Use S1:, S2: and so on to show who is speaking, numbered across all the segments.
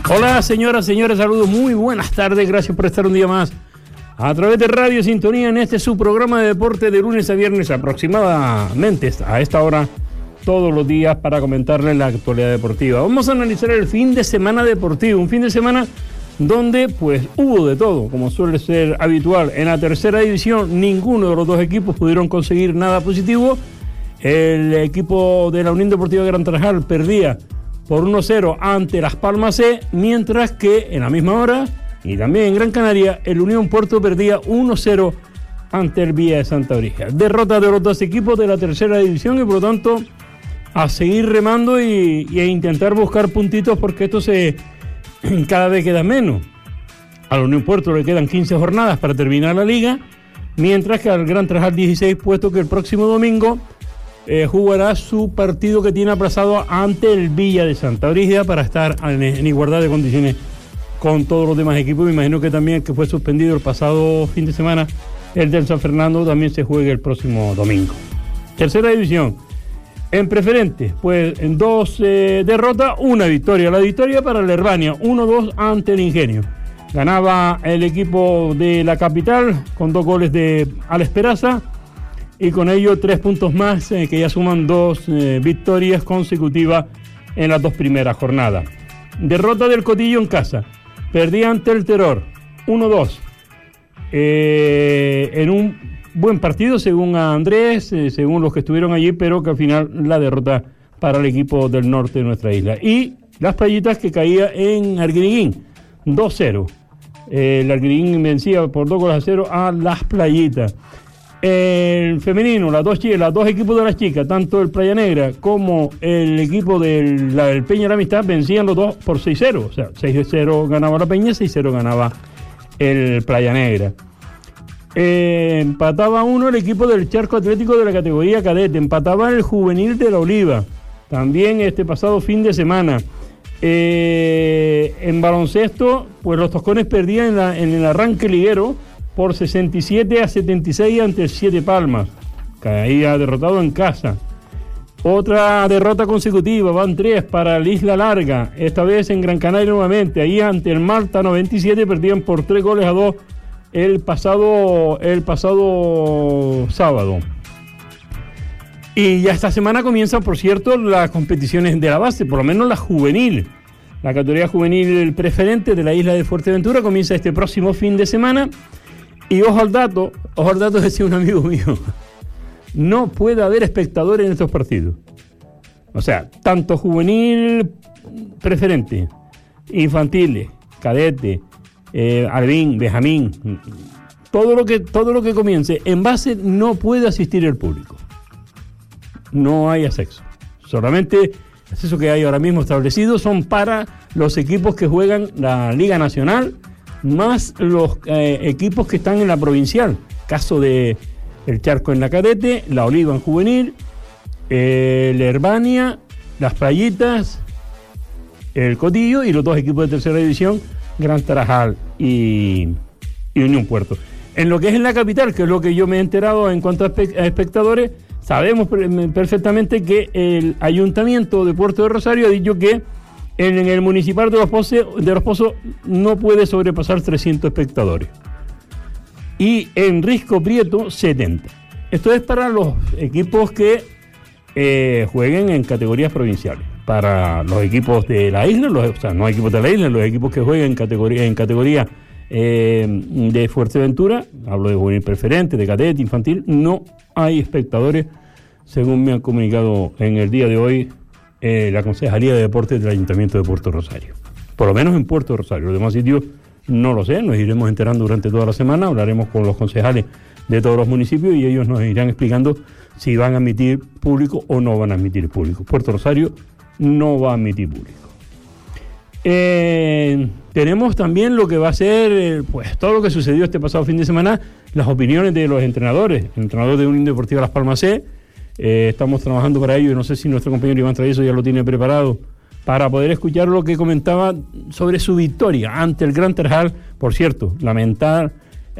S1: Hola, señoras, señores, saludos, muy buenas tardes, gracias por estar un día más a través de Radio Sintonía en este su programa de deporte de lunes a viernes aproximadamente a esta hora todos los días para comentarles la actualidad deportiva. Vamos a analizar el fin de semana deportivo, un fin de semana donde pues hubo de todo, como suele ser habitual. En la tercera división ninguno de los dos equipos pudieron conseguir nada positivo. El equipo de la Unión Deportiva Gran Tarajal perdía por 1-0 ante Las Palmas C, mientras que en la misma hora y también en Gran Canaria el Unión Puerto perdía 1-0 ante el Villa de Santa Brígida. Derrota de los dos equipos de la tercera división y por lo tanto a seguir remando y a intentar buscar puntitos porque esto cada vez queda menos. A la Unión Puerto le quedan 15 jornadas para terminar la liga, mientras que al Gran Tarajal 16, puesto que el próximo domingo jugará su partido que tiene aplazado ante el Villa de Santa Brígida para estar en igualdad de condiciones con todos los demás equipos. Me imagino que también que fue suspendido el pasado fin de semana el del San Fernando también se juegue el próximo domingo. Tercera división. En preferente, pues en 2 derrotas, 1 victoria. La victoria para el Herbania, 1-2 ante el Ingenio. Ganaba el equipo de la capital con 2 goles de Alex Peraza y con ello 3 puntos más que ya suman 2 victorias consecutivas en las 2 primeras jornadas. Derrota del Cotillo en casa. Perdía ante el Terror, 1-2. En un buen partido según a Andrés, según los que estuvieron allí, pero que al final la derrota para el equipo del norte de nuestra isla. Y Las Playitas que caía en Arguineguín, 2-0. El Arguineguín vencía por 2-0 a Las Playitas. El femenino, los dos equipos de las chicas, tanto el Playa Negra como el equipo del Peña de la Amistad, vencían los dos por 6-0. O sea, 6-0 ganaba la Peña, 6-0 ganaba el Playa Negra. Empataba 1 el equipo del Charco Atlético de la categoría cadete, empataba el Juvenil de la Oliva, también este pasado fin de semana. En baloncesto, pues los Toscones perdían en el arranque liguero por 67-76 ante el Siete Palmas, caía derrotado en casa. Otra derrota consecutiva, van 3 para el Isla Larga, esta vez en Gran Canaria nuevamente, ahí ante el Malta 97 perdían por 3-2 el pasado sábado. Y ya esta semana comienzan, por cierto, las competiciones de la base, por lo menos la juvenil. La categoría juvenil preferente de la isla de Fuerteventura comienza este próximo fin de semana. Y ojo al dato, decía un amigo mío, no puede haber espectadores en estos partidos. O sea, tanto juvenil preferente, infantiles, cadete, Alvin, Benjamín, todo lo que comience en base no puede asistir el público. No hay acceso. Solamente el acceso que hay ahora mismo establecido son para los equipos que juegan la Liga Nacional, más los equipos que están en la provincial. Caso de el Charco en la cadete, la Oliva en juvenil, el Herbania, Las Playitas, el Cotillo y los 2 equipos de tercera división, Gran Tarajal y Unión Puerto. En lo que es en la capital, que es lo que yo me he enterado en cuanto a espectadores, sabemos perfectamente que el Ayuntamiento de Puerto de Rosario ha dicho que en el municipal de Los Pozos no puede sobrepasar 300 espectadores. Y en Risco Prieto, 70. Esto es para los equipos que jueguen en categorías provinciales. Para los equipos de la isla, no equipos de la isla, los equipos que jueguen en categoría de Fuerteventura, hablo de juvenil preferente, de cadete, infantil, no hay espectadores, según me han comunicado en el día de hoy la Concejalía de Deportes del Ayuntamiento de Puerto Rosario. Por lo menos en Puerto Rosario. Los demás sitios no lo sé, nos iremos enterando durante toda la semana, hablaremos con los concejales de todos los municipios y ellos nos irán explicando si van a admitir público o no van a admitir público. Puerto Rosario no va a admitir público. Tenemos también lo que va a ser pues todo lo que sucedió este pasado fin de semana, las opiniones de los entrenadores. El entrenador de Unión Deportiva Las Palmas C, estamos trabajando para ello y no sé si nuestro compañero Iván Travieso ya lo tiene preparado para poder escuchar lo que comentaba sobre su victoria ante el Gran Tarajal. Por cierto, lamentar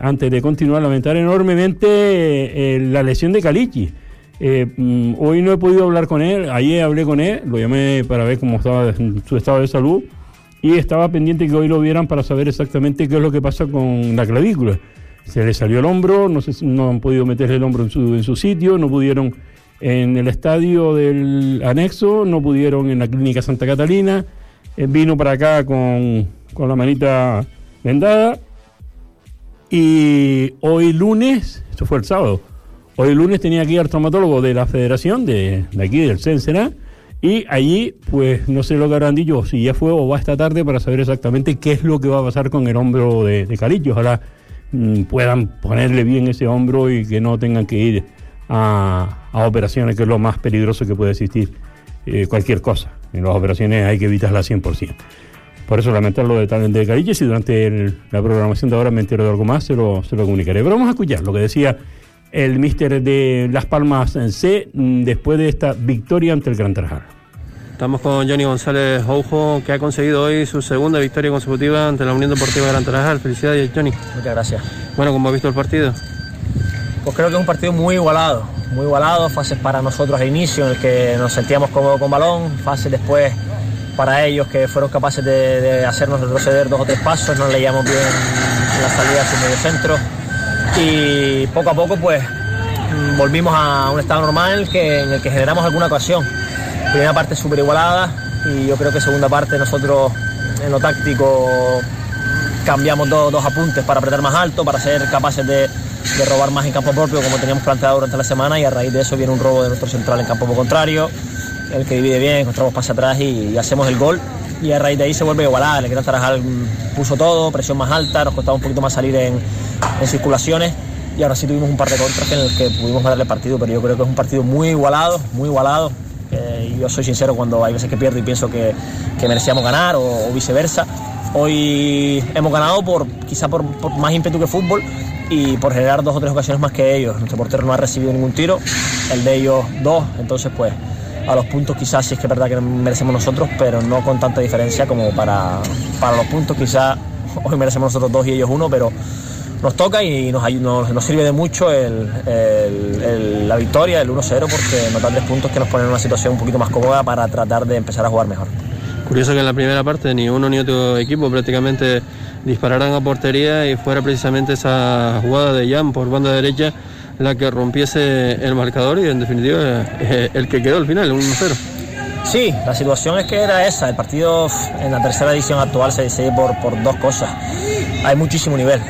S1: enormemente la lesión de Calichi. Hoy no he podido hablar con él, ayer hablé con él, lo llamé para ver cómo estaba su estado de salud y estaba pendiente que hoy lo vieran para saber exactamente qué es lo que pasa con la clavícula. Se le salió el hombro, no han podido meterle el hombro en su sitio, no pudieron en el estadio del anexo, no pudieron en la clínica Santa Catalina, vino para acá con la manita vendada, y hoy lunes, esto fue el sábado, hoy lunes tenía que ir al traumatólogo de la federación, de aquí del CENSERA, y allí pues no sé lo que habrán dicho, si ya fue o va esta tarde, para saber exactamente qué es lo que va a pasar con el hombro de Calichi. Ojalá puedan ponerle bien ese hombro y que no tengan que ir a operaciones, que es lo más peligroso que puede existir. Cualquier cosa, en las operaciones hay que evitarlas 100%. Por eso lamentar lo de Calichi. Si durante la programación de ahora me entero de algo más, se lo comunicaré. Pero vamos a escuchar lo que decía el míster de Las Palmas en C después de esta victoria ante el Gran Tarajal.
S2: Estamos con Johnny González Oujo, que ha conseguido hoy su segunda victoria consecutiva ante la Unión Deportiva Gran Tarajal. Felicidades, Johnny.
S3: Muchas gracias.
S2: Bueno, ¿cómo has visto el partido?
S3: Pues creo que es un partido muy igualado, fases para nosotros al inicio en el que nos sentíamos cómodos con balón, fases después para ellos que fueron capaces de hacernos retroceder 2 o 3 pasos, no leíamos bien la salida hacia el medio centro. Y poco a poco pues volvimos a un estado normal en el que generamos alguna ocasión. Primera parte súper igualada y yo creo que segunda parte nosotros en lo táctico cambiamos dos apuntes para apretar más alto, para ser capaces de robar más en campo propio como teníamos planteado durante la semana, y a raíz de eso viene un robo de nuestro central en campo contrario, el que divide bien, encontramos pase atrás y hacemos el gol, y a raíz de ahí se vuelve igualada. El Gran Tarajal puso todo, presión más alta, nos costaba un poquito más salir en circulaciones, y ahora sí tuvimos un par de contras en el que pudimos darle partido, pero yo creo que es un partido muy igualado. Y yo soy sincero cuando hay veces que pierdo y pienso que merecíamos ganar o viceversa. Hoy hemos ganado quizá por más ímpetu que fútbol y por generar 2 o 3 ocasiones más que ellos. Nuestro portero no ha recibido ningún tiro, el de ellos 2, entonces pues a los puntos quizás sí es que es verdad que merecemos nosotros, pero no con tanta diferencia como para los puntos. Quizás hoy merecemos nosotros 2 y ellos 1, pero nos toca y nos sirve de mucho la victoria, el 1-0, porque nos da 3 puntos que nos ponen en una situación un poquito más cómoda para tratar de empezar a jugar mejor.
S2: Curioso que en la primera parte ni uno ni otro equipo prácticamente dispararan a portería y fuera precisamente esa jugada de Jan por banda derecha la que rompiese el marcador y en definitiva el que quedó al final, 1-0.
S3: Sí, la situación es que era esa. El partido en la tercera edición actual se decide por 2 cosas. Hay muchísimo nivel,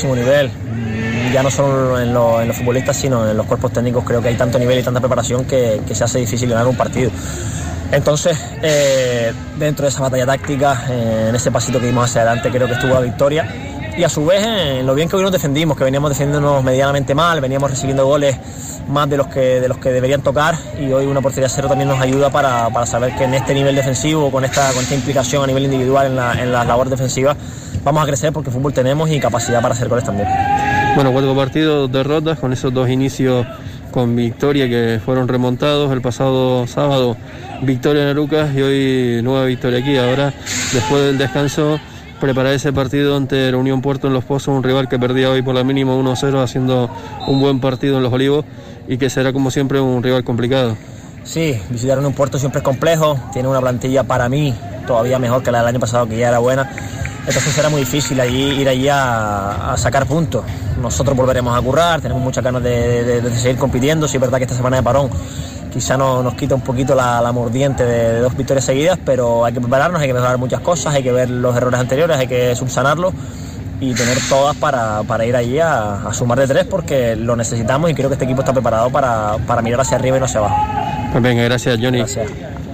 S3: ya no solo en los futbolistas, sino en los cuerpos técnicos. Creo que hay tanto nivel y tanta preparación que se hace difícil ganar un partido. Entonces, dentro de esa batalla táctica, en ese pasito que dimos hacia adelante, creo que estuvo la victoria. Y a su vez, en lo bien que hoy nos defendimos, que veníamos defendiéndonos medianamente mal, veníamos recibiendo goles más de los que deberían tocar, y hoy una portería 0 también nos ayuda para saber que en este nivel defensivo, con esta implicación a nivel individual en la labor defensiva, vamos a crecer porque fútbol tenemos y capacidad para hacer goles también.
S2: Bueno, 4 partidos, 2 derrotas, con esos 2 inicios con victoria que fueron remontados. El pasado sábado victoria en Arucas y hoy nueva victoria aquí. Ahora, después del descanso, preparar ese partido ante la Unión Puerto en Los Pozos, un rival que perdía hoy por la mínima 1-0, haciendo un buen partido en Los Olivos y que será como siempre un rival complicado.
S3: Sí, visitar Unión Puerto siempre es complejo, tiene una plantilla para mí todavía mejor que la del año pasado, que ya era buena. Entonces será muy difícil ir allí a sacar puntos. Nosotros volveremos a currar, tenemos muchas ganas de seguir compitiendo. Sí, es verdad que esta semana de parón quizá nos quita un poquito la mordiente de 2 victorias seguidas, pero hay que prepararnos, hay que mejorar muchas cosas, hay que ver los errores anteriores, hay que subsanarlos y tener todas para ir allí a sumar de 3, porque lo necesitamos y creo que este equipo está preparado para mirar hacia arriba y no hacia abajo.
S2: Pues venga, gracias, Johnny.
S3: Gracias.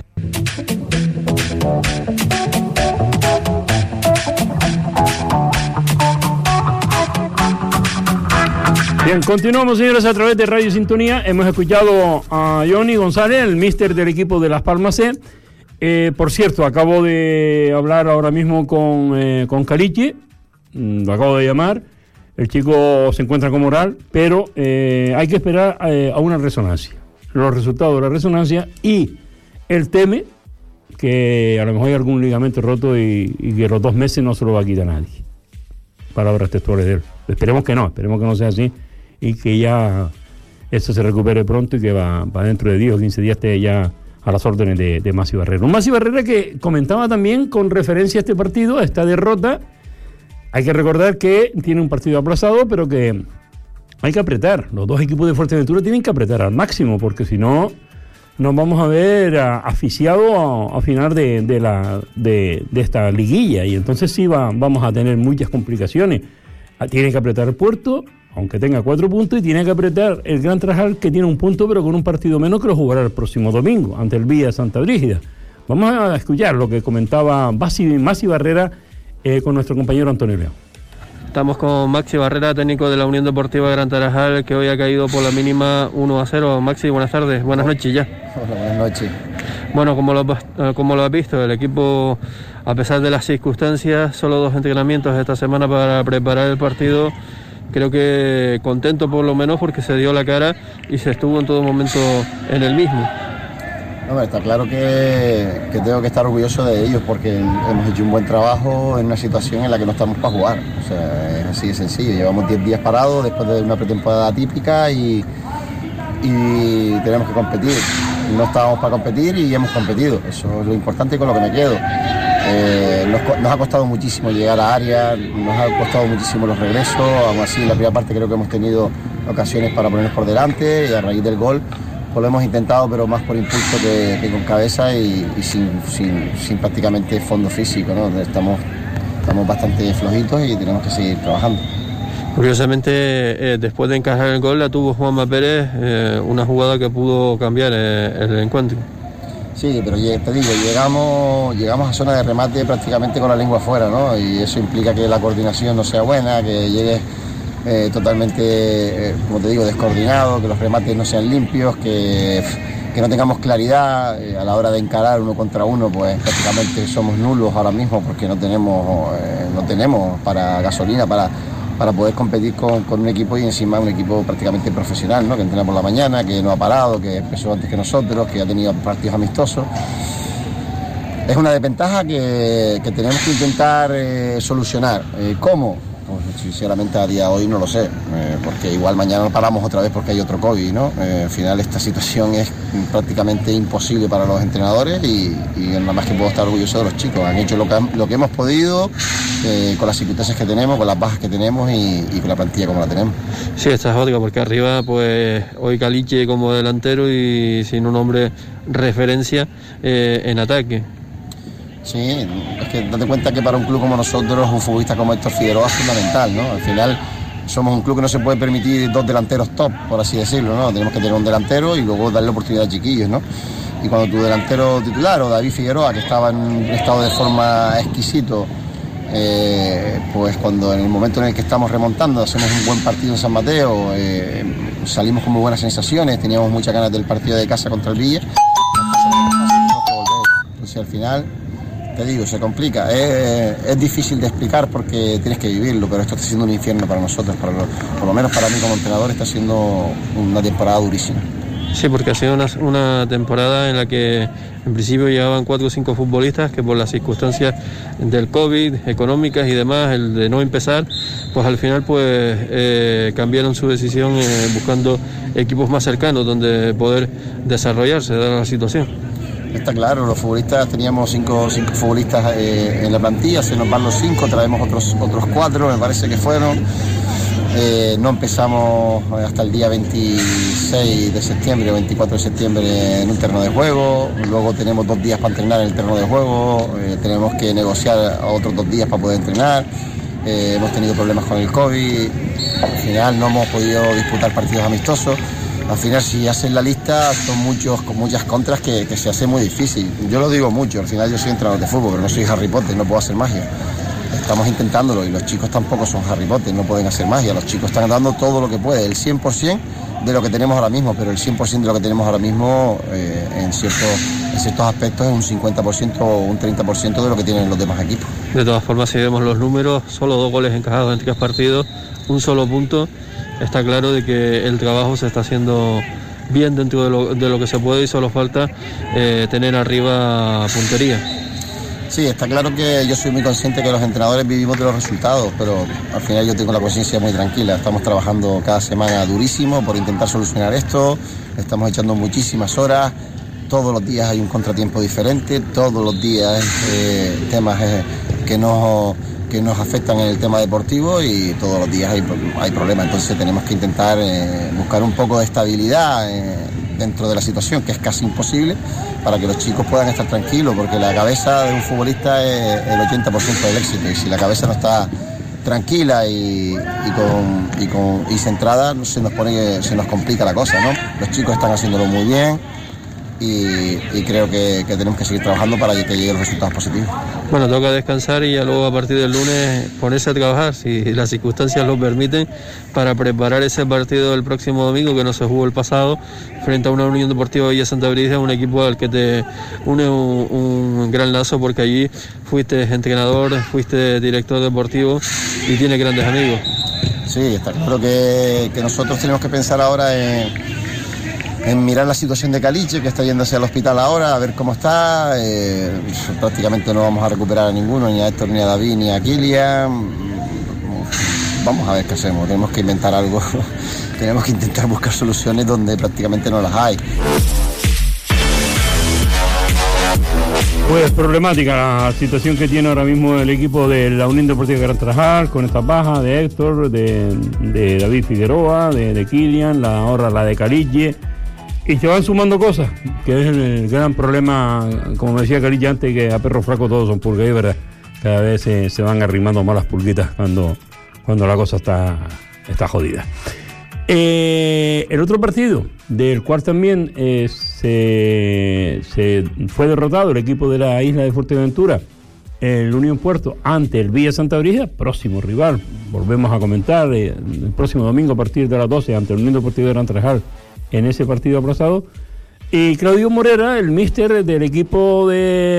S1: Bien, continuamos, señores, a través de Radio Sintonía. Hemos escuchado a Johnny González, el míster del equipo de Las Palmas C. Por cierto, acabo de hablar ahora mismo con Calichi, lo acabo de llamar. El chico se encuentra con moral, pero hay que esperar a una resonancia. Los resultados de la resonancia, y él teme que a lo mejor hay algún ligamento roto y que los 2 meses no se lo va a quitar nadie. Palabras textuales de él. Esperemos que no sea así, y que ya eso se recupere pronto y que va dentro de 10 o 15 días esté ya a las órdenes de Masi Barrera. Un Masi Barrera que comentaba también con referencia a este partido, a esta derrota. Hay que recordar que tiene un partido aplazado, pero que hay que apretar. Los dos equipos de Fuerteventura tienen que apretar al máximo, porque si no, nos vamos a ver asfixiados a final de esta liguilla. Y entonces sí vamos a tener muchas complicaciones. Tiene que apretar el Puerto, aunque tenga 4 puntos, y tiene que apretar el Gran Trajal, que tiene 1 punto, pero con un partido menos, que lo jugará el próximo domingo, ante el Villa Santa Brígida. Vamos a escuchar lo que comentaba Masi Barrera con nuestro compañero Antonio León.
S2: Estamos con Maxi Barrera, técnico de la Unión Deportiva Gran Tarajal, que hoy ha caído por la mínima 1-0. Maxi, buenas tardes, buenas noches ya.
S4: Hola, buenas noches.
S2: Bueno, como lo has visto, el equipo, a pesar de las circunstancias, solo 2 entrenamientos esta semana para preparar el partido. Creo que contento por lo menos porque se dio la cara y se estuvo en todo momento en el mismo.
S4: Hombre, está claro que tengo que estar orgulloso de ellos porque hemos hecho un buen trabajo en una situación en la que no estamos para jugar. O sea, es así de sencillo. Llevamos 10 días parados después de una pretemporada típica y tenemos que competir. No estábamos para competir y hemos competido. Eso es lo importante y con lo que me quedo. Nos ha costado muchísimo llegar a área, nos ha costado muchísimo los regresos. Aún así, en la primera parte creo que hemos tenido ocasiones para ponernos por delante y a raíz del gol pues lo hemos intentado, pero más por impulso que con cabeza y sin prácticamente fondo físico, ¿no? Estamos bastante flojitos y tenemos que seguir trabajando.
S2: Curiosamente, después de encajar el gol la tuvo Juanma Pérez, una jugada que pudo cambiar el encuentro.
S4: Sí, pero te digo, llegamos a zona de remate prácticamente con la lengua afuera, ¿no? Y eso implica que la coordinación no sea buena, que llegues totalmente, como te digo, descoordinado, que los remates no sean limpios, que no tengamos claridad a la hora de encarar 1 contra 1, pues prácticamente somos nulos ahora mismo porque no tenemos para gasolina para poder competir con un equipo y encima un equipo prácticamente profesional, ¿no? Que entrena por la mañana, que no ha parado, que empezó antes que nosotros, que ha tenido partidos amistosos. Es una desventaja que tenemos que intentar solucionar. ¿Cómo? Pues, sinceramente a día de hoy no lo sé, porque igual mañana nos paramos otra vez porque hay otro COVID, ¿no? Al final esta situación es prácticamente imposible para los entrenadores y nada más que puedo estar orgulloso de los chicos. Han hecho lo que hemos podido con las circunstancias que tenemos, con las bajas que tenemos y con la plantilla como la tenemos.
S2: Sí, esta es otra, porque arriba pues hoy Caliche como delantero y sin un hombre referencia en ataque.
S4: Sí, es que date cuenta que para un club como nosotros, un futbolista como Héctor Figueroa es fundamental, ¿no? Al final somos un club que no se puede permitir 2 delanteros top, por así decirlo, ¿no? Tenemos que tener un delantero y luego darle oportunidad a chiquillos, ¿no? Y cuando tu delantero titular o David Figueroa, que estaba en un estado de forma exquisito, pues cuando en el momento en el que estamos remontando, hacemos un buen partido en San Mateo, salimos con muy buenas sensaciones, teníamos muchas ganas del partido de casa contra el Villa. Entonces al final, te digo, se complica. Es difícil de explicar porque tienes que vivirlo, pero esto está siendo un infierno para nosotros, por lo menos para mí como entrenador está siendo una temporada durísima.
S2: Sí, porque ha sido una temporada en la que en principio llegaban 4 o 5 futbolistas que por las circunstancias del COVID, económicas y demás, el de no empezar, pues al final pues cambiaron su decisión buscando equipos más cercanos donde poder desarrollarse, dada la situación.
S4: Está claro, los futbolistas, teníamos 5 futbolistas en la plantilla, se nos van los 5, traemos otros 4, me parece que fueron. No empezamos hasta el día 26 de septiembre o 24 de septiembre en un terreno de juego, luego tenemos 2 días para entrenar en el terreno de juego, tenemos que negociar otros 2 días para poder entrenar, hemos tenido problemas con el COVID, al final no hemos podido disputar partidos amistosos. Al final, si hacen la lista, son muchos con muchas contras que se hace muy difícil. Yo lo digo mucho, al final yo soy entrenador de fútbol, pero no soy Harry Potter, no puedo hacer magia. Estamos intentándolo y los chicos tampoco son Harry Potter, no pueden hacer magia. Los chicos están dando todo lo que pueden, el 100% de lo que tenemos ahora mismo, pero el 100% de lo que tenemos ahora mismo en ciertos aspectos es un 50% o un 30% de lo que tienen los demás equipos.
S2: De todas formas, si vemos los números, solo 2 goles encajados en 3 partidos, un solo punto. Está claro de que el trabajo se está haciendo bien dentro de lo que se puede y solo falta tener arriba puntería.
S4: Sí, está claro que yo soy muy consciente que los entrenadores vivimos de los resultados, pero al final yo tengo la conciencia muy tranquila. Estamos trabajando cada semana durísimo por intentar solucionar esto, estamos echando muchísimas horas. todos los días hay un contratiempo diferente, todos los días temas que nos afectan en el tema deportivo y todos los días hay problemas. Entonces tenemos que intentar buscar un poco de estabilidad dentro de la situación, que es casi imposible, para que los chicos puedan estar tranquilos, porque la cabeza de un futbolista es el 80% del éxito, y si la cabeza no está tranquila y centrada, se nos complica la cosa, ¿no? Los chicos están haciéndolo muy bien y creo que tenemos que seguir trabajando para que lleguen los resultados positivos.
S2: Bueno, toca descansar y ya luego a partir del lunes ponerse a trabajar, si las circunstancias lo permiten, para preparar ese partido del próximo domingo que no se jugó el pasado, frente a una Unión Deportiva Villa Santa Brígida, un equipo al que te une un gran lazo, porque allí fuiste entrenador, fuiste director deportivo y tienes grandes amigos.
S4: Sí, está claro que nosotros tenemos que pensar ahora en mirar la situación de Caliche, que está yéndose al hospital ahora, a ver cómo está. Prácticamente no vamos a recuperar a ninguno, ni a Héctor, ni a David, ni a Kylian. Vamos a ver qué hacemos, tenemos que inventar algo, tenemos que intentar buscar soluciones donde prácticamente no las hay.
S1: Pues problemática la situación que tiene ahora mismo el equipo de la Unión Deportiva Gran Tarajal, con estas bajas de Héctor, de David Figueroa, de Kylian, ahora la de Caliche. Y se van sumando cosas, que es el gran problema, como me decía Carilla antes, que a perro flaco todos son pulgas, y verdad, cada vez se van arrimando más las pulguitas cuando la cosa está jodida. El otro partido, del cual también se fue derrotado el equipo de la isla de Fuerteventura, el Unión Puerto, ante el Villa Santa Brígida, próximo rival, volvemos a comentar, el próximo domingo a partir de las 12, ante el Unión Deportiva de Gran Tarajal, en ese partido aplazado. Y Claudio Morera, el míster del equipo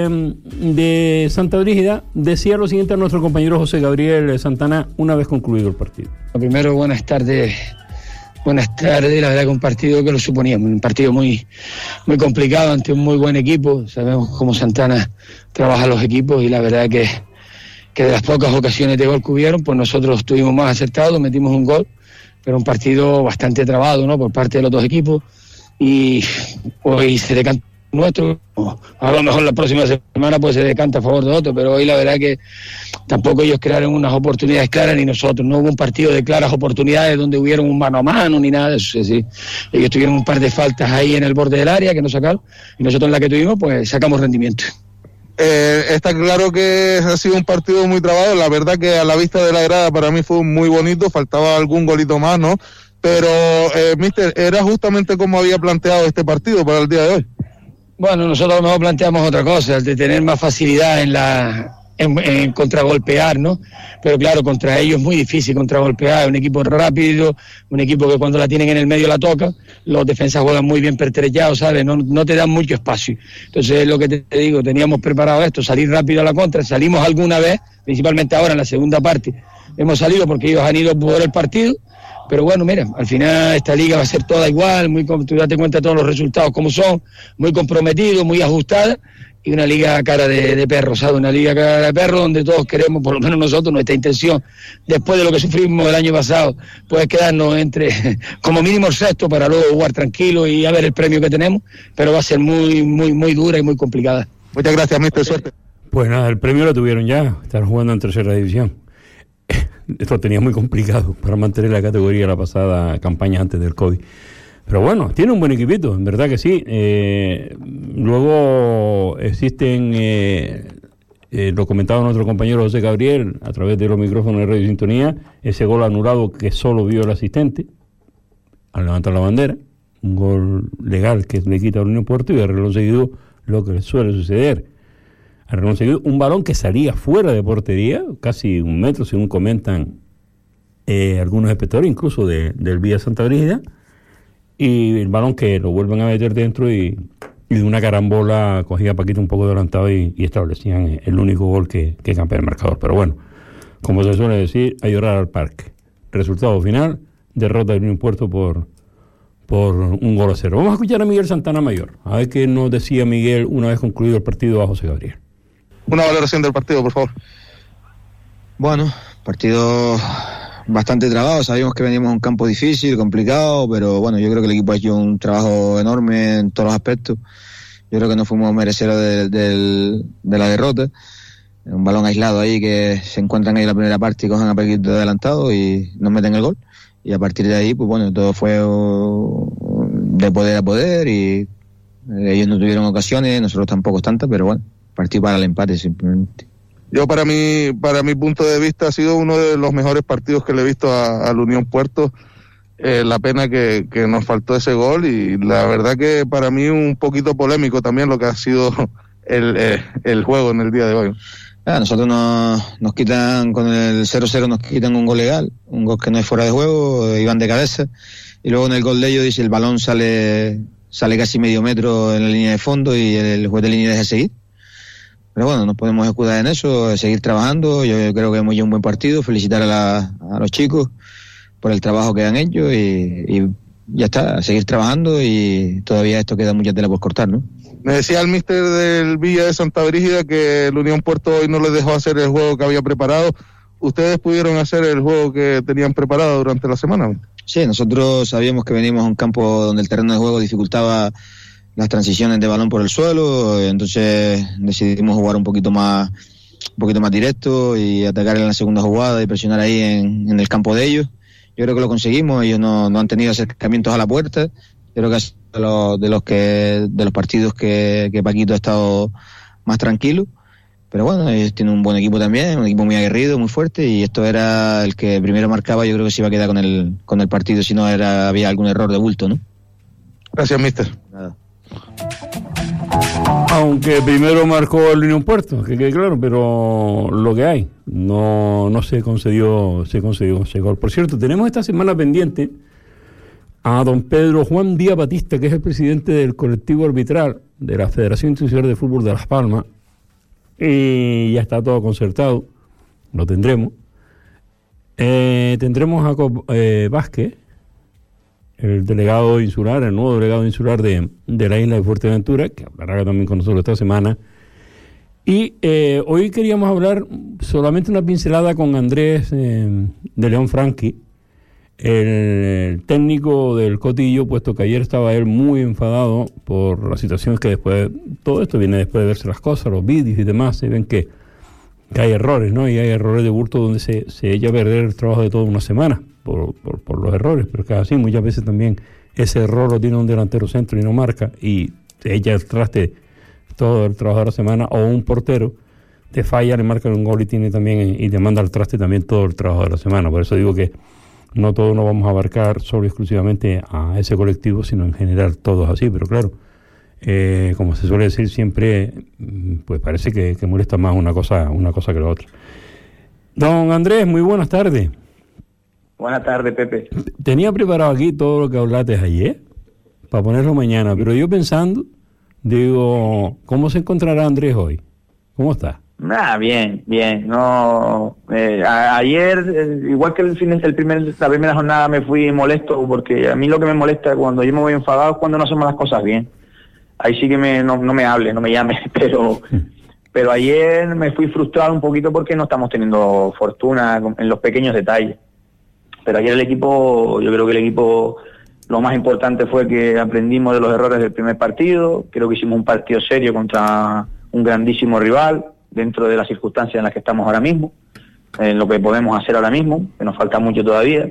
S1: de Santa Brígida, decía lo siguiente a nuestro compañero José Gabriel Santana una vez concluido el partido.
S5: Primero, buenas tardes, la verdad que un partido que lo suponíamos, un partido muy, muy complicado ante un muy buen equipo. Sabemos cómo Santana trabaja los equipos y la verdad que de las pocas ocasiones de gol que hubieron, pues nosotros estuvimos más acertados, metimos un gol, pero un partido bastante trabado, ¿no?, por parte de los dos equipos, y hoy se decanta nuestro, a lo mejor la próxima semana pues se decanta a favor de otro, pero hoy la verdad que tampoco ellos crearon unas oportunidades claras ni nosotros, no hubo un partido de claras oportunidades donde hubieron un mano a mano ni nada de eso, sí. Ellos tuvieron un par de faltas ahí en el borde del área que no sacaron, y nosotros en la que tuvimos pues sacamos rendimiento.
S6: Está claro que ha sido un partido muy trabado, la verdad que a la vista de la grada para mí fue muy bonito, faltaba algún golito más, ¿no? Pero, mister, era justamente como había planteado este partido para el día de hoy.
S5: Bueno, nosotros a lo mejor planteamos otra cosa, el de tener más facilidad en contragolpear, ¿no? Pero claro, contra ellos es muy difícil contragolpear, es un equipo rápido, un equipo que cuando la tienen en el medio la tocan, los defensas juegan muy bien pertrechados, ¿sabes? No te dan mucho espacio. Entonces, lo que te digo, teníamos preparado esto, salir rápido a la contra, salimos alguna vez, principalmente ahora en la segunda parte, hemos salido porque ellos han ido por el partido, pero bueno, mira, al final esta liga va a ser toda igual, tú date cuenta de todos los resultados como son, muy comprometidos, muy ajustadas, y una liga cara de perro, ¿sabes? Una liga cara de perro donde todos queremos, por lo menos nosotros, nuestra intención, después de lo que sufrimos el año pasado, pues quedarnos entre, como mínimo, sexto para luego jugar tranquilo y a ver el premio que tenemos, pero va a ser muy, muy, muy dura y muy complicada.
S6: Muchas gracias, mister, suerte.
S1: Pues nada, el premio lo tuvieron ya, están jugando en tercera división. Esto tenía muy complicado para mantener la categoría la pasada campaña antes del COVID. Pero bueno, tiene un buen equipito, en verdad que sí. Luego existen, lo comentaba nuestro compañero José Gabriel, a través de los micrófonos de Radio Sintonía, ese gol anulado que solo vio el asistente al levantar la bandera, un gol legal que le quita a Unión Puerto, y de reloj seguido lo que le suele suceder. Al reloj seguido, un balón que salía fuera de portería, casi 1 metro, según comentan algunos espectadores, incluso del Villa Santa Brígida, y el balón que lo vuelven a meter dentro y de una carambola cogía a Paquito un poco adelantado y establecían el único gol que cambia el marcador. Pero bueno, como se suele decir, a llorar al parque. Resultado final, derrota de Unión Puerto por 1-0. Vamos a escuchar a Miguel Santana Mayor, a ver qué nos decía Miguel una vez concluido el partido a José Gabriel.
S6: Una valoración del partido, por favor.
S7: Bueno, partido bastante trabado, sabíamos que veníamos a un campo difícil, complicado, pero bueno, yo creo que el equipo ha hecho un trabajo enorme en todos los aspectos Yo creo que no fuimos mereceros de la derrota. Un balón aislado ahí que se encuentran ahí en la primera parte y cogen a Paquito de adelantado y nos meten el gol. Y a partir de ahí, pues bueno, todo fue de poder a poder y ellos no tuvieron ocasiones, nosotros tampoco tantas, pero bueno, partido para el empate simplemente.
S6: Yo para mi punto de vista ha sido uno de los mejores partidos que le he visto al Unión Puerto. La pena que nos faltó ese gol y la verdad que para mí un poquito polémico también lo que ha sido el juego en el día de hoy.
S7: Nosotros nos quitan con el 0-0, nos quitan un gol legal, un gol que no es fuera de juego, iban de cabeza, y luego en el gol de ellos dice el balón sale casi medio metro en la línea de fondo y el juez de línea deja seguir. Pero bueno, nos podemos escudar en eso, seguir trabajando. Yo creo que hemos hecho un buen partido, felicitar a los chicos por el trabajo que han hecho y ya está, seguir trabajando y todavía esto queda mucha tela por cortar, ¿no?
S6: Me decía el míster del Villa de Santa Brígida que el Unión Puerto hoy no les dejó hacer el juego que había preparado. ¿Ustedes pudieron hacer el juego que tenían preparado durante la semana?
S7: Sí, nosotros sabíamos que veníamos a un campo donde el terreno de juego dificultaba las transiciones de balón por el suelo, entonces decidimos jugar un poquito más directo y atacar en la segunda jugada y presionar ahí en el campo de ellos. Yo creo que lo conseguimos, ellos no han tenido acercamientos a la puerta. Yo creo que ha sido de los partidos que Paquito ha estado más tranquilo. Pero bueno, ellos tienen un buen equipo también, un equipo muy aguerrido, muy fuerte, y esto era el que primero marcaba. Yo creo que se iba a quedar con el partido, si no había algún error de bulto, ¿no?
S6: Gracias, mister.
S7: Nada.
S1: Aunque primero marcó el Unión Puerto, que quede claro, pero lo que hay, no se concedió ese gol. Por cierto, tenemos esta semana pendiente a don Pedro Juan Díaz Batista, que es el presidente del colectivo arbitral de la Federación Institucional de Fútbol de Las Palmas, y ya está todo concertado, lo tendremos. Tendremos a Jacob Vázquez, el delegado insular, el nuevo delegado insular de la isla de Fuerteventura, que hablará también con nosotros esta semana. Y hoy queríamos hablar solamente una pincelada con Andrés de León Franqui, el técnico del Cotillo, puesto que ayer estaba él muy enfadado por la situación que después, todo esto viene después de verse las cosas, los vídeos y demás, se ven que hay errores, ¿no? Y hay errores de bulto donde se echa a perder el trabajo de toda una semana por los errores, pero que así muchas veces también ese error lo tiene un delantero centro y no marca, y se echa el traste todo el trabajo de la semana, o un portero te falla, le marca un gol y te manda al traste también todo el trabajo de la semana. Por eso digo que no todos nos vamos a abarcar solo y exclusivamente a ese colectivo, sino en general todos así, pero claro, como se suele decir siempre, pues parece que molesta más una cosa que la otra. Don Andrés, muy buenas tardes.
S8: Buenas tardes, Pepe.
S1: Tenía preparado aquí todo lo que hablaste ayer para ponerlo mañana, pero yo pensando, digo, ¿cómo se encontrará Andrés hoy? ¿Cómo está?
S8: Bien. No, ayer, igual que la primera jornada, me fui molesto, porque a mí lo que me molesta cuando yo me voy enfadado es cuando no hacemos las cosas bien. Ahí sí que no me hable, no me llame, pero ayer me fui frustrado un poquito porque no estamos teniendo fortuna en los pequeños detalles. Pero ayer yo creo que el equipo, lo más importante fue que aprendimos de los errores del primer partido. Creo que hicimos un partido serio contra un grandísimo rival, dentro de las circunstancias en las que estamos ahora mismo, en lo que podemos hacer ahora mismo, que nos falta mucho todavía.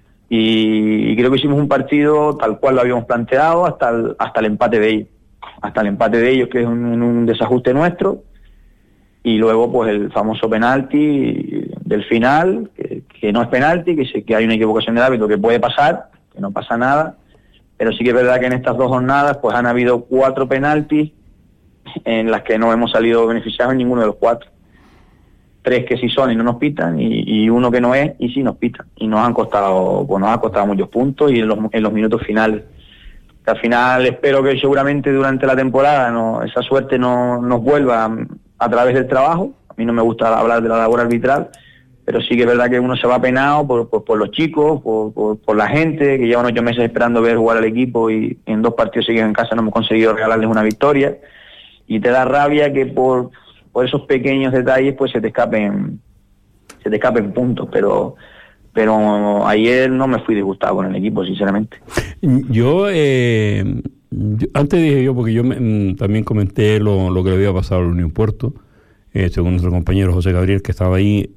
S8: Y creo que hicimos un partido tal cual lo habíamos planteado hasta el empate de ellos. Hasta el empate de ellos, que es un desajuste nuestro. Y luego pues el famoso penalti del final, que no es penalti, que hay una equivocación del árbitro que puede pasar, que no pasa nada, pero sí que es verdad que en estas dos jornadas pues han habido 4 penaltis en las que no hemos salido beneficiados en ninguno de los 4. 3 que sí son y no nos pitan, y uno que no es y sí nos pitan, y nos ha costado muchos puntos, y en los minutos finales. Al final espero que seguramente durante la temporada esa suerte nos vuelva a través del trabajo. A mí no me gusta hablar de la labor arbitral, pero sí que es verdad que uno se va penado por los chicos, por la gente que llevan 8 meses esperando ver jugar al equipo, y en 2 partidos seguidos en casa no hemos conseguido regalarles una victoria, y te da rabia que por esos pequeños detalles pues se te escapen puntos, pero ayer no me fui disgustado con el equipo, sinceramente.
S1: Yo Antes dije yo, porque yo también comenté lo que le había pasado al Unión Puerto, según nuestro compañero José Gabriel, que estaba ahí,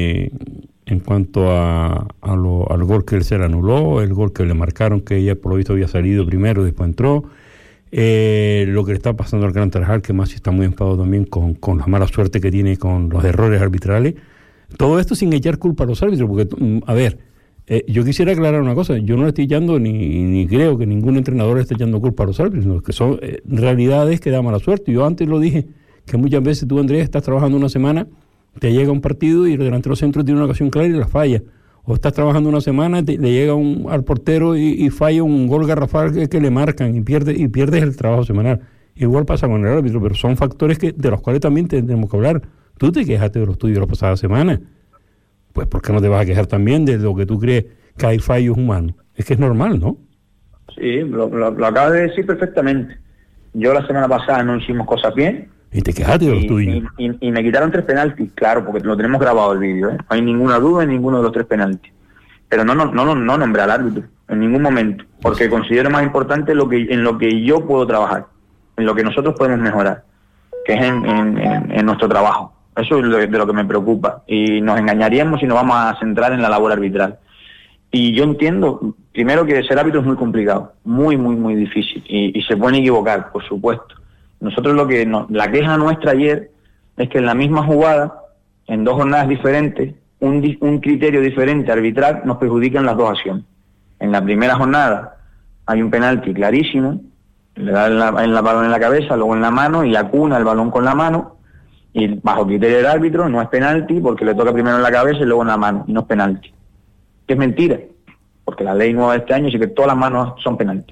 S1: en cuanto al gol que él se le anuló, el gol que le marcaron, que ella por lo visto había salido primero y después entró, lo que le está pasando al Gran Tarajal, que Masi está muy enfadado también con la mala suerte que tiene con los errores arbitrales. Todo esto sin echar culpa a los árbitros, porque, a ver, yo quisiera aclarar una cosa, yo no le estoy echando ni creo que ningún entrenador le esté echando culpa a los árbitros, sino que son realidades que da mala suerte. Yo antes lo dije, que muchas veces tú, Andrés, estás trabajando una semana, te llega un partido y el delantero centro tiene una ocasión clara y la falla. O estás trabajando una semana, le llega al portero y falla un gol garrafal que le marcan y pierdes el trabajo semanal. Igual pasa con el árbitro, pero son factores de los cuales también tenemos que hablar. Tú te quejaste de los tuyos la pasada semana. Pues ¿por qué no te vas a quejar también de lo que tú crees que hay fallos humanos? Es que es normal, ¿no?
S8: Sí, lo acabas de decir perfectamente. Yo la semana pasada no hicimos cosas bien.
S1: Y te quejaste de los tuyos.
S8: Y me quitaron 3 penaltis, claro, porque lo tenemos grabado el vídeo, ¿eh? No hay ninguna duda en ninguno de los 3 penaltis. Pero no nombré al árbitro, en ningún momento, porque considero más importante en lo que yo puedo trabajar, en lo que nosotros podemos mejorar, que es en nuestro trabajo. Eso es de lo que me preocupa. Y nos engañaríamos si nos vamos a centrar en la labor arbitral. Y yo entiendo, primero, que ser árbitro es muy complicado, muy, muy, muy difícil. Y se pueden equivocar, por supuesto. Nosotros la queja nuestra ayer es que en la misma jugada, en 2 jornadas diferentes, un criterio diferente arbitral nos perjudica en las 2 acciones. En la primera jornada hay un penalti clarísimo, le da el balón en la cabeza, luego en la mano y acuna el balón con la mano, y bajo criterio del árbitro no es penalti porque le toca primero en la cabeza y luego en la mano, y no es penalti. Que es mentira, porque la ley nueva de este año dice que todas las manos son penalti.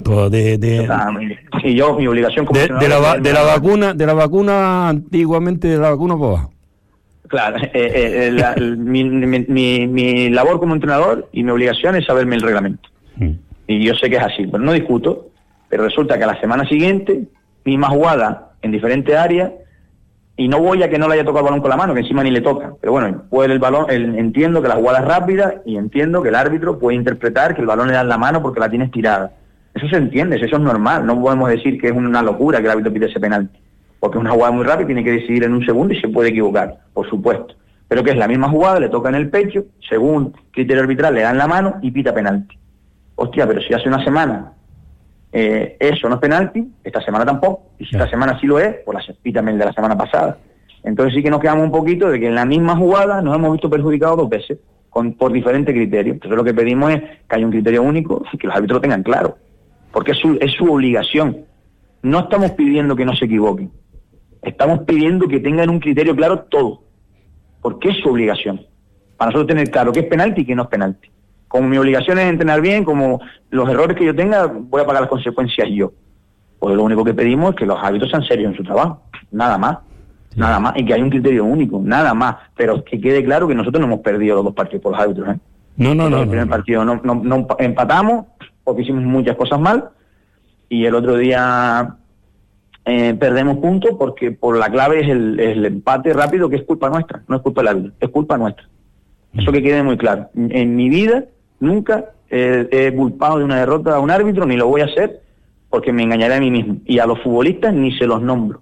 S8: Y yo, mi obligación como
S1: de la vacuna antiguamente, de la vacuna para abajo.
S8: Claro, mi labor como entrenador y mi obligación es saberme el reglamento. Y yo sé que es así, pero no discuto, pero resulta que a la semana siguiente, misma jugada en diferentes áreas, y no voy a que no le haya tocado el balón con la mano, que encima ni le toca. Pero bueno, puede el balón, entiendo que la jugada es rápida y entiendo que el árbitro puede interpretar que el balón le da en la mano porque la tiene estirada. Eso se entiende, eso es normal. No podemos decir que es una locura que el árbitro pide ese penalti, porque es una jugada muy rápida, tiene que decidir en un segundo y se puede equivocar, por supuesto. Pero que es la misma jugada, le toca en el pecho, según criterio arbitral le da en la mano y pita penalti. Hostia, pero si hace una semana eso no es penalti, esta semana tampoco, y si esta semana sí lo es, pues pítame el de la semana pasada. Entonces sí que nos quedamos un poquito de que en la misma jugada nos hemos visto perjudicados 2 veces, por diferentes criterios. Entonces lo que pedimos es que haya un criterio único y que los árbitros lo tengan claro, porque es su obligación. No estamos pidiendo que no se equivoquen, estamos pidiendo que tengan un criterio claro todo, porque es su obligación. Para nosotros tener claro qué es penalti y qué no es penalti. Como mi obligación es entrenar bien, como los errores que yo tenga, voy a pagar las consecuencias yo. Pues lo único que pedimos es que los árbitros sean serios en su trabajo, nada más. Sí. Nada más, y que haya un criterio único, nada más. Pero que quede claro que nosotros no hemos perdido los 2 partidos por los árbitros, ¿eh? No. El primer partido no empatamos, porque hicimos muchas cosas mal, y el otro día perdemos puntos porque por la clave es el empate rápido, que es culpa nuestra, no es culpa del árbitro, es culpa nuestra. Eso que quede muy claro. En mi vida nunca he culpado de una derrota a un árbitro, ni lo voy a hacer, porque me engañaré a mí mismo. Y a los futbolistas ni se los nombro.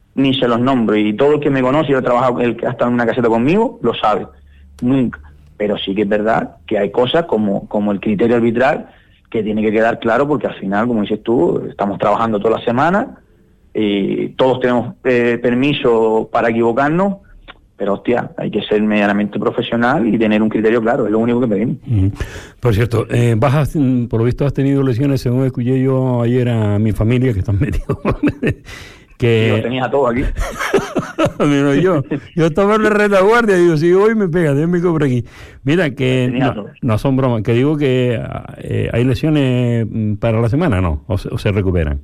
S8: Y todo el que me conoce y ha trabajado, el que ha estado en una caseta conmigo, lo sabe. Nunca. Pero sí que es verdad que hay cosas como el criterio arbitral que tiene que quedar claro, porque al final, como dices tú, estamos trabajando toda la semana y todos tenemos permiso para equivocarnos, pero hostia, hay que ser medianamente profesional y tener un criterio claro, es lo único que pedimos.
S1: Por cierto, por lo visto has tenido lesiones, según escuché yo ayer a mi familia, que están metidos. Que
S8: lo tenías a todo aquí.
S1: Mira, yo estaba en la retaguardia, digo, si hoy me pega, déjame por aquí. Mira, que no son bromas, que digo que hay lesiones para la semana, ¿no? ¿O se recuperan?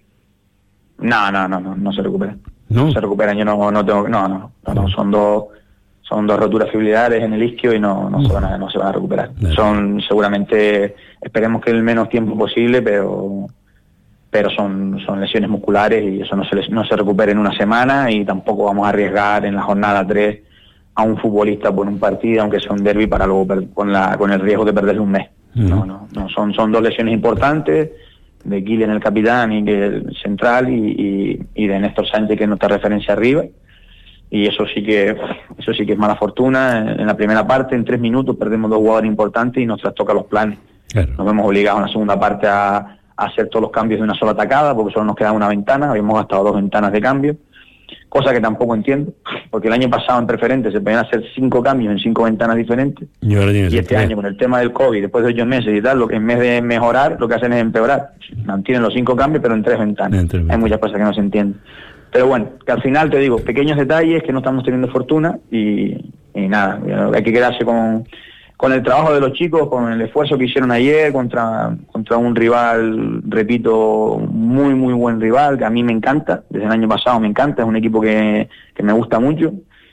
S8: No se recuperan. ¿No? Se recuperan, yo no tengo, no, son dos roturas fibrilares en el isquio y no se van a recuperar. Son seguramente, esperemos que el menos tiempo posible, pero son lesiones musculares y eso no se recupera en una semana, y tampoco vamos a arriesgar en la jornada 3 a un futbolista por un partido, aunque sea un derbi, para luego con el riesgo de perderle un mes. No, son 2 lesiones importantes, de Kylian el capitán y que el central y de Néstor Sánchez, que es nuestra referencia arriba. Y eso sí que es mala fortuna. En la primera parte, en 3 minutos, perdemos 2 jugadores importantes y nos trastoca los planes. Claro. Nos vemos obligados en la segunda parte a hacer todos los cambios de una sola atacada, porque solo nos queda una ventana. Habíamos gastado 2 ventanas de cambio, cosa que tampoco entiendo, porque el año pasado en Preferente se podían hacer 5 cambios en 5 ventanas diferentes, y este año con el tema del COVID, después de 8 meses y tal, lo que en vez de mejorar, lo que hacen es empeorar. Mantienen los 5 cambios pero en 3 ventanas. Hay muchas cosas que no se entienden, pero bueno, que al final te digo, pequeños detalles, que no estamos teniendo fortuna y nada, hay que quedarse con el trabajo de los chicos, con el esfuerzo que hicieron ayer contra un rival, repito, muy muy buen rival, que a mí me encanta, desde el año pasado me encanta, es un equipo que me gusta mucho,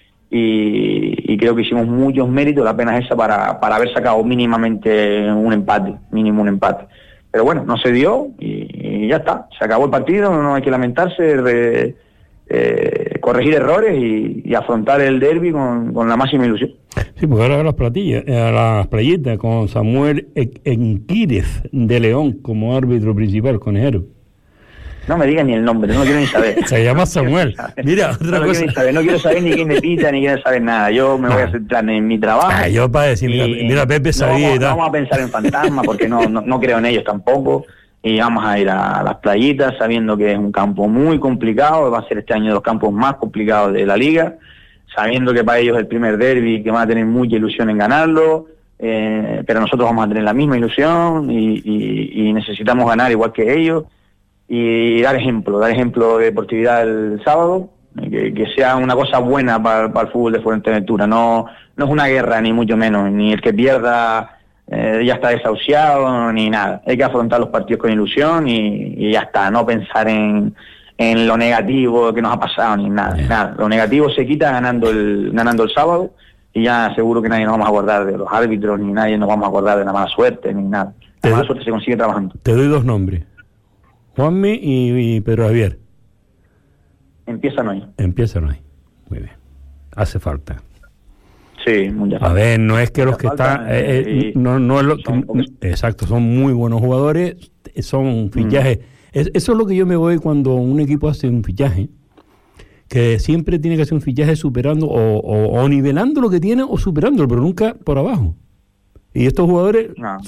S8: y creo que hicimos muchos méritos, la pena es esa para haber sacado mínimamente un empate. Pero bueno, no se dio y ya está, se acabó el partido, no hay que lamentarse, corregir errores y afrontar el derbi con la máxima ilusión.
S1: Sí, porque ahora a las playitas con Samuel Enquírez de León como árbitro principal, conejero.
S8: No me digas ni el nombre, no quiero ni saber.
S1: Se llama Samuel. Mira, otra cosa.
S8: No quiero saber ni quién me pita, ni quiero saber nada. Yo me voy a centrar en mi trabajo.
S1: Yo para decir, mira, Pepe sabía y tal.
S8: No vamos a pensar en fantasmas porque no creo en ellos tampoco. Y vamos a ir a las playitas sabiendo que es un campo muy complicado, va a ser este año de los campos más complicados de la liga, sabiendo que para ellos es el primer derbi, que van a tener mucha ilusión en ganarlo, pero nosotros vamos a tener la misma ilusión y necesitamos ganar igual que ellos y dar ejemplo de deportividad el sábado, que sea una cosa buena para el fútbol de Fuerteventura. No es una guerra, ni mucho menos, ni el que pierda ya está desahuciado ni nada. Hay que afrontar los partidos con ilusión y ya está, no pensar en lo negativo que nos ha pasado ni nada. Lo negativo se quita ganando el sábado y ya seguro que nadie nos vamos a acordar de los árbitros, ni nadie nos vamos a acordar de la mala suerte, ni nada. La mala suerte se consigue trabajando.
S1: Te doy 2 nombres, Juanmi y Pedro Javier.
S8: Empiezan hoy.
S1: Muy bien, hace falta.
S8: Sí, muchas
S1: a ver, no es que los que están no es lo exacto, son muy buenos jugadores, son fichajes. Eso es lo que yo me voy cuando un equipo hace un fichaje, que siempre tiene que hacer un fichaje superando o nivelando lo que tiene o superándolo, pero nunca por abajo. Y estos jugadores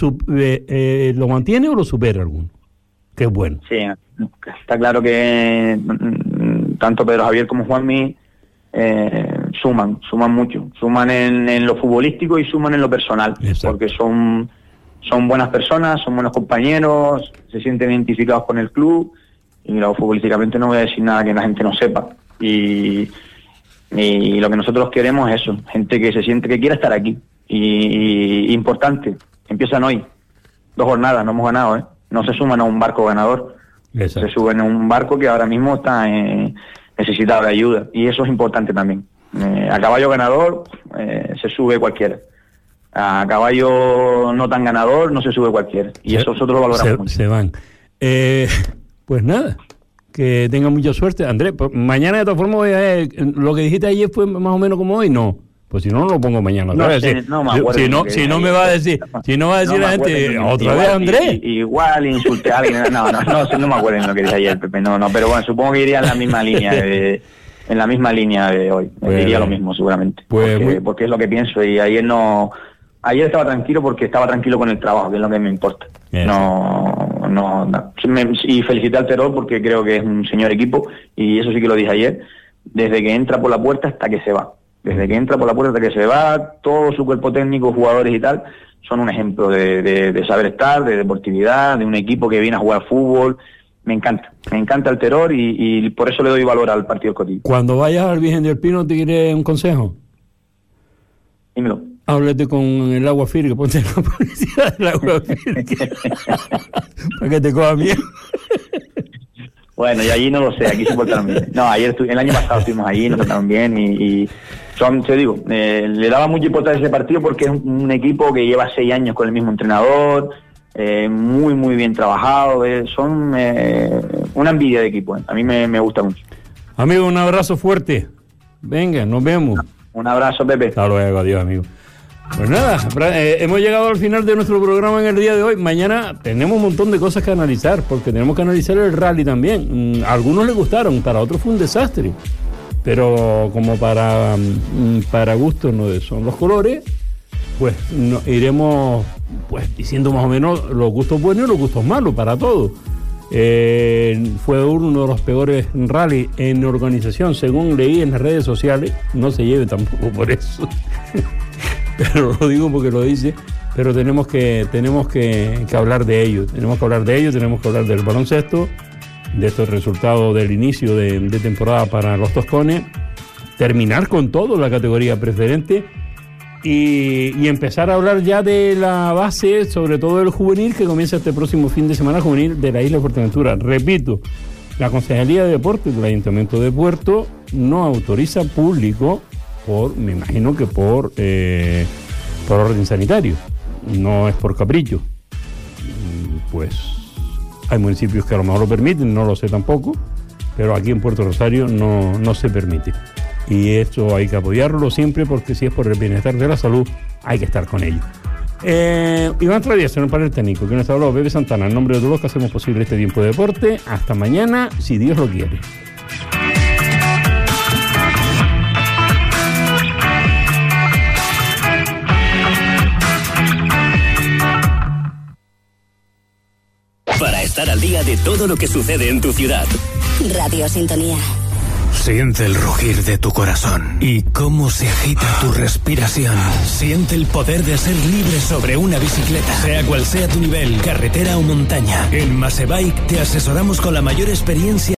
S1: lo mantiene o lo supera alguno, que es bueno.
S8: Sí, está claro que tanto Pedro Javier como Juanmi suman mucho, suman en lo futbolístico y suman en lo personal. Exacto. Porque son buenas personas, son buenos compañeros, se sienten identificados con el club, y luego futbolísticamente no voy a decir nada que la gente no sepa, y lo que nosotros queremos es eso, gente que se siente que quiera estar aquí, y importante, empiezan hoy, 2 jornadas, no hemos ganado, no se suman a un barco ganador. Exacto. Se suben a un barco que ahora mismo está necesitado de ayuda, y eso es importante también. A caballo ganador se sube cualquiera, a caballo no tan ganador no se sube cualquiera, y eso nosotros lo valoramos mucho.
S1: Se van. Pues nada, que tengan mucha suerte, Andrés. Mañana de todas formas lo que dijiste ayer fue más o menos como hoy, no. Pues si no lo pongo mañana otra vez. Si no me va a decir, la gente otra vez, Andrés.
S8: Igual insulté a alguien, no me acuerdo en lo que dije ayer, Pepe, no, pero bueno, supongo que iría en la misma línea de hoy, diría lo mismo seguramente, porque es lo que pienso, y ayer estaba tranquilo porque estaba tranquilo con el trabajo, que es lo que me importa. Y felicité al Terror porque creo que es un señor equipo, y eso sí que lo dije ayer, desde que entra por la puerta hasta que se va. Todo su cuerpo técnico, jugadores y tal, son un ejemplo de saber estar, de deportividad, de un equipo que viene a jugar fútbol. Me encanta el Terror y por eso le doy valor al partido del Cotillo.
S1: Cuando vayas al Virgen del Pino, ¿te quiere un consejo?
S8: Dímelo.
S1: Háblate con el Agua Firque, ponte la publicidad del Agua Firque para que te coja miedo.
S8: Bueno, y allí no lo sé, aquí se portaron bien. No, el año pasado estuvimos allí, nos portaron bien y te digo, le daba mucha importancia a ese partido porque es un equipo que lleva 6 años con el mismo entrenador, muy muy bien trabajado, son una envidia de equipo, a mí me gusta mucho.
S1: Amigo, un abrazo fuerte, venga, nos vemos.
S8: Un abrazo, Pepe.
S1: Hasta luego, adiós, amigo. Pues nada, hemos llegado al final de nuestro programa en el día de hoy. Mañana tenemos un montón de cosas que analizar, porque tenemos que analizar el rally también. A algunos les gustaron, para otros fue un desastre. Pero como para gustos no son los colores, pues iremos pues diciendo más o menos los gustos buenos y los gustos malos para todos. Fue uno de los peores rally en organización, según leí en las redes sociales. No se lleve tampoco por eso. Pero lo digo porque lo dice. Pero tenemos que hablar de ello. Tenemos que hablar del baloncesto, de estos resultados del inicio de temporada para los Toscones, terminar con todo la categoría preferente y empezar a hablar ya de la base, sobre todo del juvenil, que comienza este próximo fin de semana, juvenil de la isla de Fuerteventura. Repito, la Concejalía de Deportes del Ayuntamiento de Puerto no autoriza público me imagino que por orden sanitario, no es por capricho. Pues hay municipios que a lo mejor lo permiten, no lo sé tampoco, pero aquí en Puerto Rosario no se permite. Y esto hay que apoyarlo siempre, porque si es por el bienestar de la salud, hay que estar con ello. Iván Travieso, en el panel técnico, que nos habló Bebe Santana, en nombre de todos los que hacemos posible este tiempo de deporte. Hasta mañana, si Dios lo quiere.
S9: Para estar al día de todo lo que sucede en tu ciudad.
S10: Radio Sintonía.
S9: Siente el rugir de tu corazón y cómo se agita tu respiración. Siente el poder de ser libre sobre una bicicleta, sea cual sea tu nivel, carretera o montaña. En Masebike te asesoramos con la mayor experiencia